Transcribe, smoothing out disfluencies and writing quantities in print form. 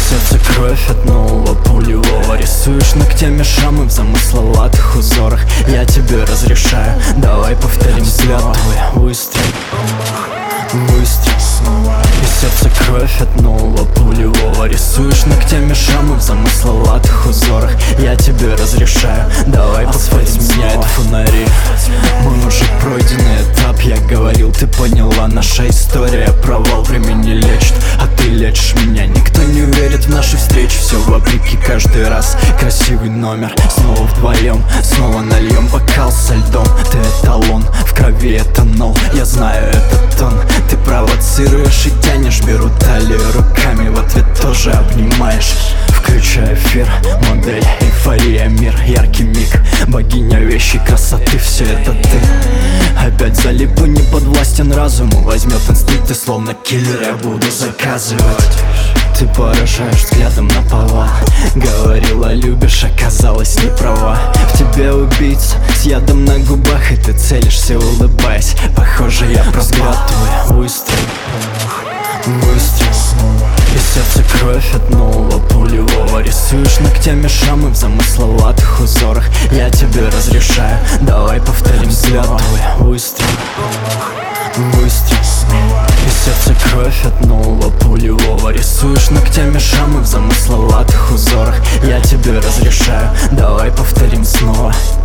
сердце кровь от нового пулевого. Рисуешь ногтями шрамы в замысловатых узорах. Я тебе разрешаю, давай повторим взгляд твой. Выстрел, выстрел, и сердце кровь от нового пулевого. Рисуешь ногтями шрамы в замысловатых узорах. Я тебе разрешаю, давай повторим меняет фонари. Мы уже пройденный этап, я говорил, ты поняла. Наша история, провал времени лечит, а ты лечишь меня. Никто не верит в наши встречи, все вопреки каждый раз. Красивый номер, снова вдвоем, снова нальем бокал со льдом. Ты эталон, в крови этанол, я знаю этот тон. Ты провоцируешь и тянешь, беру талию руками, в ответ тоже обнимаешь. Включай эфир, модель, эйфория, мир, яркий миг. Богиня вещи, красоты, все это ты. Опять залип и не подвластен разуму. Возьмет инстинкты, словно киллер, я буду заказывать. Ты поражаешь взглядом наповал. Говорила, любишь, оказалась не права. В тебе убийца с ядом на губах, и ты целишься, улыбаясь. Похоже, я взгляд твой. Выстрел, выстрел, и сердце кровь от нового пулевого. Рисуешь ногтями шрамы в замысловатых узорах. Я тебе разрешаю, давай повторим взгляд твой. Выстрел, выстрел, и сердце кровь от нового пулевого. Рисуешь ногтями шрамы в замысловатых узорах. Я тебе разрешаю, давай повторим снова.